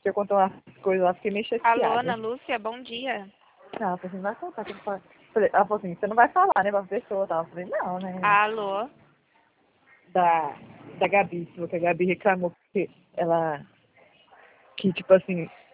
Você contou umas coisas lá, fiquei meio chateada. Alô, Ana Lúcia, bom dia. Não, ela falou assim, não vai contar. Ela falou assim, você não vai falar, né, pra pessoa, tá? Eu falei, não, né? Alô? Da Gabi, falou que a Gabi reclamou que ela, que tipo assim,